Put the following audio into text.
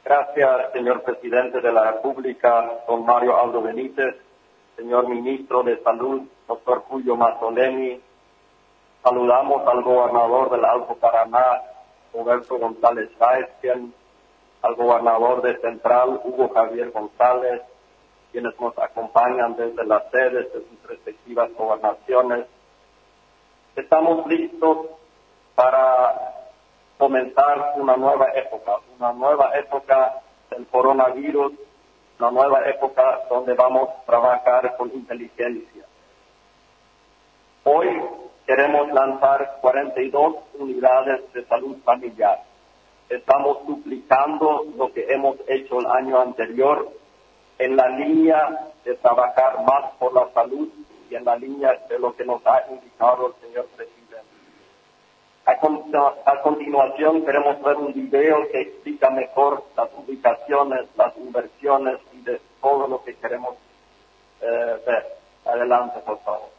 Gracias, señor presidente de la República, don Mario Aldo Benítez, señor ministro de Salud, doctor Julio Mazzoleni. Saludamos al gobernador del Alto Paraná, Roberto González Raezquien, al gobernador de Central, Hugo Javier González, quienes nos acompañan desde las sedes de sus respectivas gobernaciones. Estamos listos para comenzar una nueva época del coronavirus, una nueva época donde vamos a trabajar con inteligencia. Hoy queremos lanzar 42 unidades de salud familiar. Estamos duplicando lo que hemos hecho el año anterior en la línea de trabajar más por la salud y en la línea de lo que nos ha indicado el señor presidente. A continuación queremos ver un video que explica mejor las ubicaciones, las inversiones y de todo lo que queremos ver. Adelante, por favor.